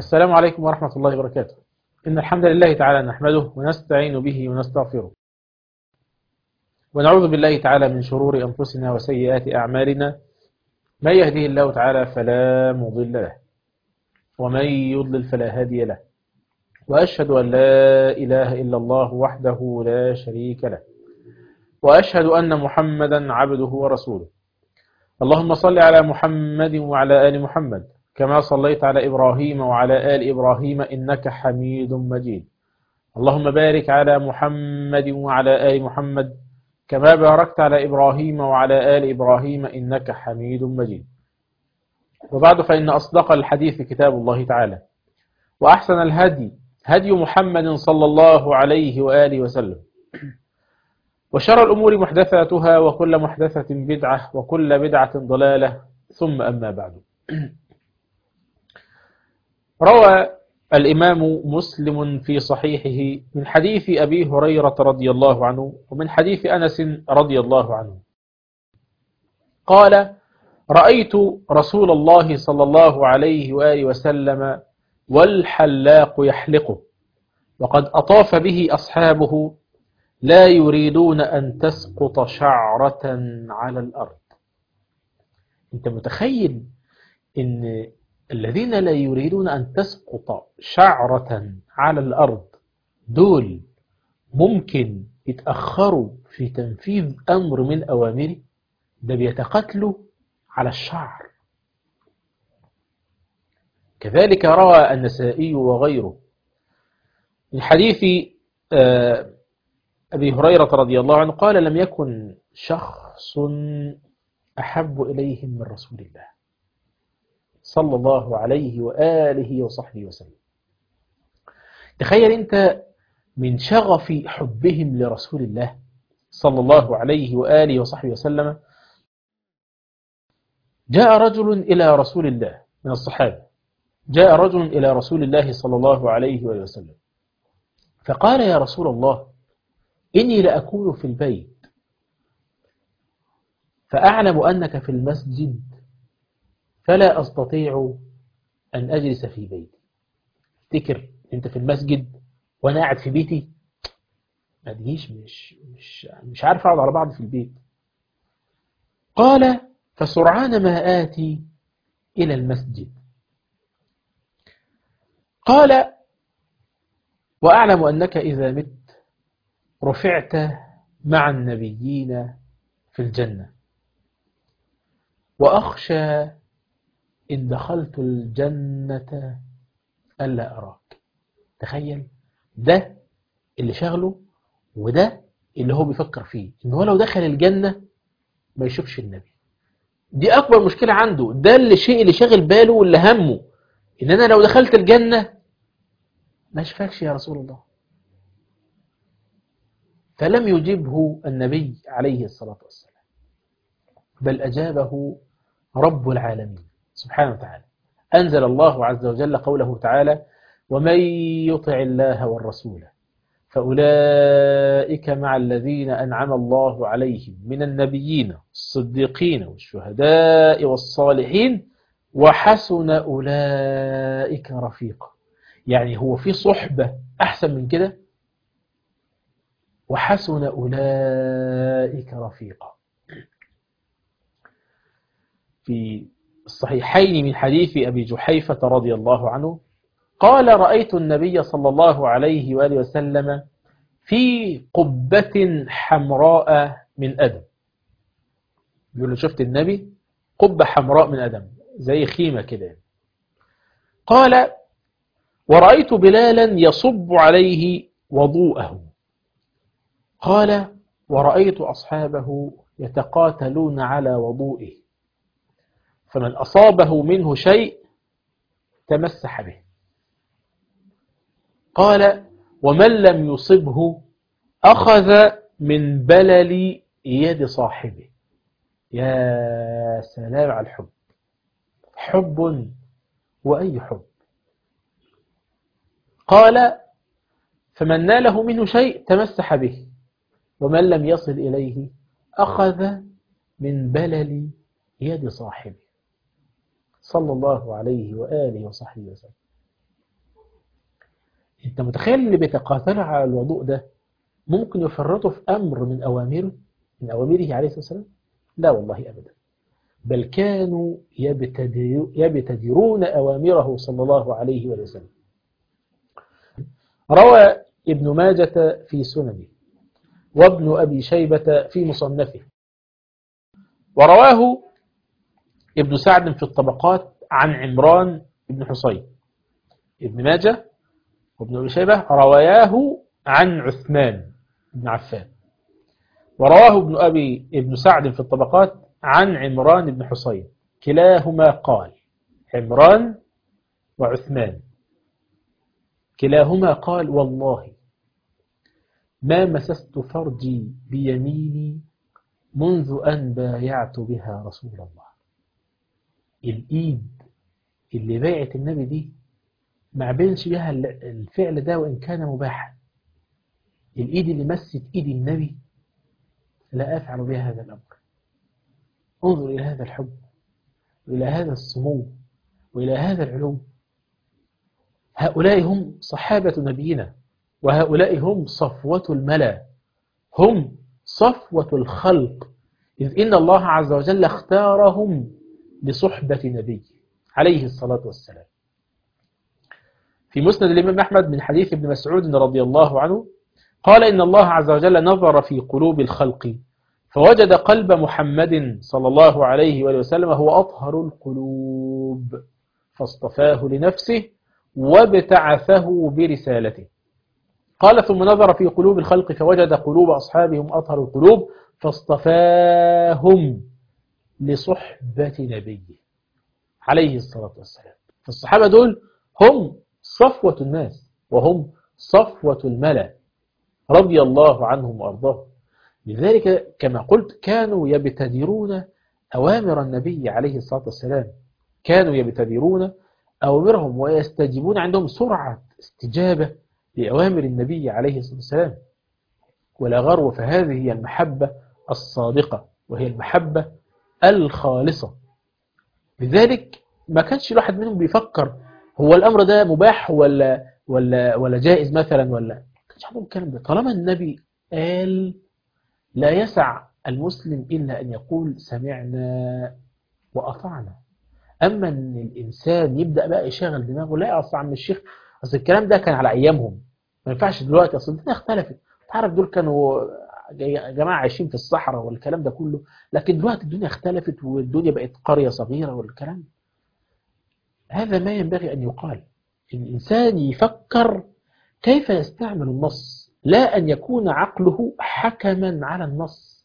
السلام عليكم ورحمة الله وبركاته. إن الحمد لله تعالى نحمده ونستعين به ونستغفره، ونعوذ بالله تعالى من شرور أنفسنا وسيئات أعمالنا. من يهده الله تعالى فلا مضل له، ومن يضلل فلا هادي له، وأشهد أن لا إله إلا الله وحده لا شريك له، وأشهد أن محمدا عبده ورسوله. اللهم صل على محمد وعلى آل محمد كما صليت على إبراهيم وعلى آل إبراهيم إنك حميد مجيد. اللهم بارك على محمد وعلى آل محمد كما باركت على إبراهيم وعلى آل إبراهيم إنك حميد مجيد. وبعد، فإن أصدق الحديث كتاب الله تعالى، وأحسن الهدي هدي محمد صلى الله عليه وآله وسلم، وشر الأمور محدثاتها، وكل محدثة بدعة، وكل بدعة ضلالة، ثم أما بعد. روى الإمام مسلم في صحيحه من حديث أبي هريرة رضي الله عنه ومن حديث أنس رضي الله عنه قال: رأيت رسول الله صلى الله عليه وآله وسلم والحلاق يحلقه، وقد أطاف به أصحابه لا يريدون أن تسقط شعرة على الأرض. أنت متخيل أن الذين لا يريدون أن تسقط شعرة على الأرض دول ممكن يتأخروا في تنفيذ أمر من أوامره؟ ده بيتقاتلوا على الشعر. كذلك روى النسائي وغيره من حديث أبي هريرة رضي الله عنه قال: لم يكن شخص أحب إليهم من رسول الله صلى الله عليه وآله وصحبه وسلم. تخيل أنت من شغف حبهم لرسول الله صلى الله عليه وآله وصحبه وسلم، جاء رجل إلى رسول الله من الصحابة، جاء رجل إلى رسول الله صلى الله عليه وآله وسلم فقال: يا رسول الله، إني لأكون في البيت فأعلم أنك في المسجد فلا أستطيع أن أجلس في بيتي. افتكر أنت في المسجد وأنا قاعد في بيتي، ما تجيش، مش عارف أقعد على بعض في البيت. قال: فسرعان ما آتي إلى المسجد. قال: وأعلم أنك إذا مت رفعت مع النبيين في الجنة، وأخشى إن دخلت الجنة ألا أراك. تخيل، ده اللي شغله، وده اللي هو بيفكر فيه، إن هو لو دخل الجنة ما يشوفش النبي. دي أكبر مشكلة عنده، ده الشيء اللي شغل باله واللي همه، إن أنا لو دخلت الجنة ما أشفاكش يا رسول الله. فلم يجبه النبي عليه الصلاة والسلام، بل أجابه رب العالمين سبحانه وتعالى. أنزل الله عز وجل قوله تعالى: ومن يطع الله والرسول فأولئك مع الذين أنعم الله عليهم من النبيين الصديقين والشهداء والصالحين وحسن أولئك رفيقا. يعني هو في صحبة أحسن من كده؟ وحسن أولئك رفيقا. في الصحيحين من حديث أبي جحيفة رضي الله عنه قال: رأيت النبي صلى الله عليه وآله وسلم في قبة حمراء من أدم. يقول له: شفت النبي قبة حمراء من أدم، زي خيمة كده. قال: ورأيت بلالا يصب عليه وضوءه. قال: ورأيت أصحابه يتقاتلون على وضوئه، فمن أصابه منه شيء تمسح به. قال: ومن لم يصبه أخذ من بلل يد صاحبه. يا سلام على الحب، حب وأي حب. قال: فمن ناله منه شيء تمسح به، ومن لم يصل إليه أخذ من بلل يد صاحبه، صلى الله عليه وآله وصحبه وسلم. أنت متخيل اللي بيتقاتلوا على الوضوء ده ممكن يفرطوا في أمر من أوامره عليه الصلاة والسلام؟ لا والله أبدا، بل كانوا يبتدرون أوامره صلى الله عليه وسلم. روى ابن ماجة في سننه، وابن أبي شيبة في مصنفه، ورواه ابن سعد في الطبقات عن عمران بن حصين. ابن ماجة وابن أبي شيبة رواياه عن عثمان بن عفان، ورواه ابن سعد في الطبقات عن عمران بن حصين، كلاهما قال، عمران وعثمان كلاهما قال: والله ما مسست فرجي بيميني منذ أن بايعت بها رسول الله. الإيد اللي بايعت النبي دي ما بينش بها الفعل ده وإن كان مباحا. الإيد اللي مست إيد النبي لا أفعل بها هذا الأمر. انظر إلى هذا الحب وإلى هذا السمو وإلى هذا العلو. هؤلاء هم صحابة نبينا، وهؤلاء هم صفوة الملا، هم صفوة الخلق، إذ إن الله عز وجل اختارهم لصحبة نبي عليه الصلاة والسلام. في مسند الإمام أحمد من حديث ابن مسعود رضي الله عنه قال: إن الله عز وجل نظر في قلوب الخلق فوجد قلب محمد صلى الله عليه وآله وسلم هو أطهر القلوب، فاصطفاه لنفسه وابتعثه برسالته. قال: ثم نظر في قلوب الخلق فوجد قلوب أصحابهم أطهر القلوب، فاصطفاهم لصحبة نبيه عليه الصلاة والسلام. فالصحابة دول هم صفوة الناس وهم صفوة الملأ رضي الله عنهم وأرضاهم. لذلك كما قلت كانوا يبتدرون أوامر النبي عليه الصلاة والسلام، كانوا يبتدرون أوامرهم ويستجيبون، عندهم سرعة استجابة لأوامر النبي عليه الصلاة والسلام. ولا غرو، فهذه هي المحبة الصادقة وهي المحبة الخالصة. لذلك ما كانش الواحد منهم بيفكر هو الأمر ده مباح ولا جائز مثلا، ولا كانش عندهم الكلام ده. طالما النبي قال لا يسع المسلم إلا أن يقول سمعنا وأطعنا. أما أن الإنسان يبدأ بقى يشغل دماغه، لا أصل عم الشيخ، أصل الكلام ده كان على أيامهم، ما ينفعش دلوقتي، أصل الدنيا اختلفت. تعرف دول كانوا جماعة عايشين في الصحراء والكلام ده كله، لكن دلوقتي الدنيا اختلفت والدنيا بقت قرية صغيرة والكلام. هذا ما ينبغي أن يقال. الإنسان يفكر كيف يستعمل النص، لا أن يكون عقله حكما على النص.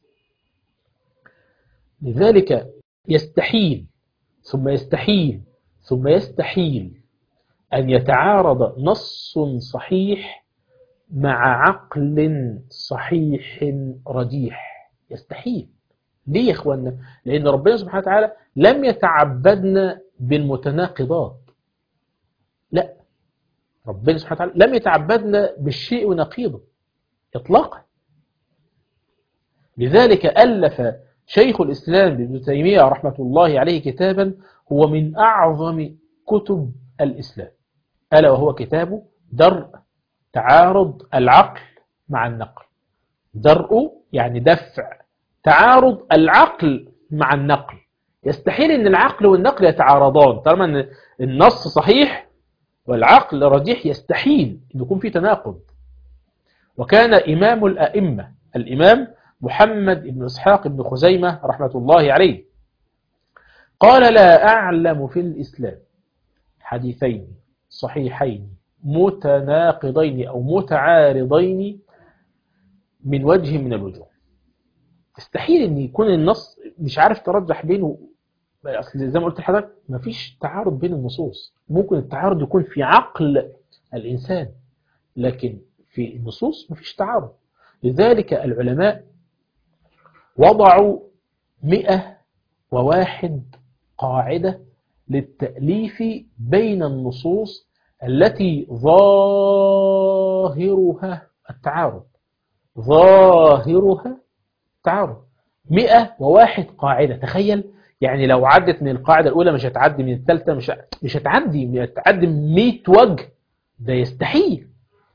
لذلك يستحيل ثم يستحيل ثم يستحيل أن يتعارض نص صحيح مع عقل صحيح رجيح. يستحيل. ليه يا إخوانا؟ لأن ربنا سبحانه وتعالى لم يتعبدنا بالمتناقضات. لا، ربنا سبحانه وتعالى لم يتعبدنا بالشيء ونقيضه إطلاقا. لذلك ألف شيخ الإسلام ابن تيمية رحمة الله عليه كتابا هو من أعظم كتب الإسلام، ألا وهو كتاب درء تعارض العقل مع النقل. درء يعني دفع تعارض العقل مع النقل. يستحيل أن العقل والنقل يتعارضان طالما أن النص صحيح والعقل رجيح، يستحيل أن يكون في تناقض. وكان إمام الأئمة الإمام محمد بن إسحاق بن خزيمة رحمة الله عليه قال: لا أعلم في الإسلام حديثين صحيحين متناقضين أو متعارضين من وجه من الوجوه. يستحيل أن يكون النص مش عارف ترجح بينه، أصل زي ما قلت لحضرتك مفيش تعارض بين النصوص. ممكن التعارض يكون في عقل الإنسان، لكن في النصوص مفيش تعارض. لذلك العلماء وضعوا 101 قاعدة للتأليف بين النصوص التي ظاهرها التعارض. ظاهرها تعارض. 101 قاعدة. تخيل يعني لو عدت من القاعدة الأولى مش هتعدي من الثالثة، مش هتعدي 100 وجه. ده يستحيل.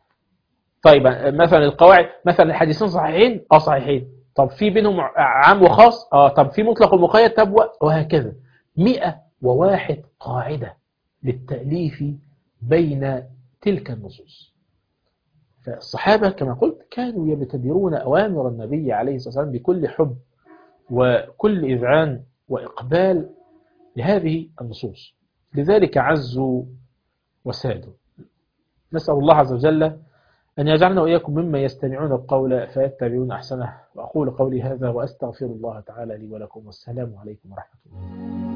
طيب مثلا القواعد، مثلا الحديثين صحيحين، صحيحين. طب في بينهم عام وخاص، طب في مطلق ومقيد، طب وهكذا. 101 قاعدة للتأليف بين تلك النصوص. فالصحابة كما قلت كانوا يبتدرون أوامر النبي عليه الصلاة والسلام بكل حب وكل إذعان وإقبال لهذه النصوص، لذلك عزوا وسادوا. نسأل الله عز وجل أن يجعلنا وإياكم ممن يستمعون القول فيتبعون أحسنه. وأقول قولي هذا وأستغفر الله تعالى لي ولكم، والسلام عليكم ورحمة الله.